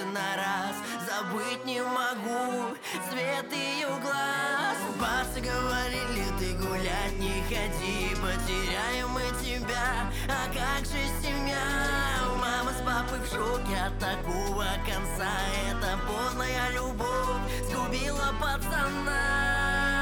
на раз. Забыть не могу цвет ее глаз. Басы говорили, ты гулять не ходи, потеряем мы тебя, а как же семья? Мама с папой в шоке от такого конца. Эта поздная любовь сгубила пацана.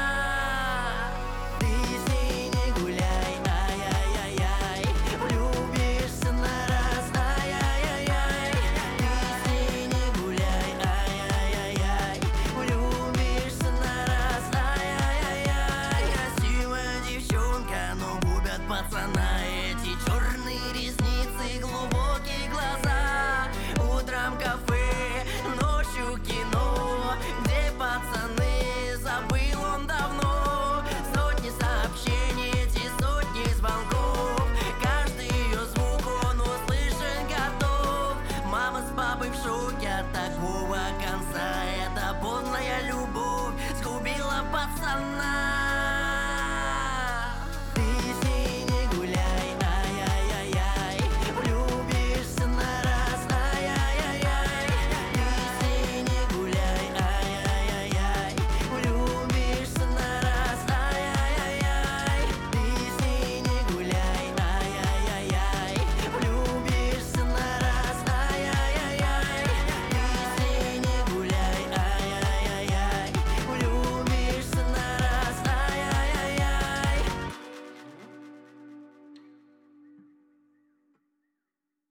Ты с ней не гуляй, ай-яй-яй-яй, влюбишься на раз, ай-яй-яй-яй. Ты с ней не гуляй, ай-яй-яй-яй, влюбишься на раз, ай-яй-яй-яй. Красивая девчонка, но губят пацана эти черные ресницы, глубокие глаза. Утром кафе, ночью кино, где пацаны, забыл он давно. Сотни сообщений, эти сотни звонков, каждый ее звук он услышать готов. Мама с папой в шоке от такого конца. Эта поздная любовь сгубила пацана.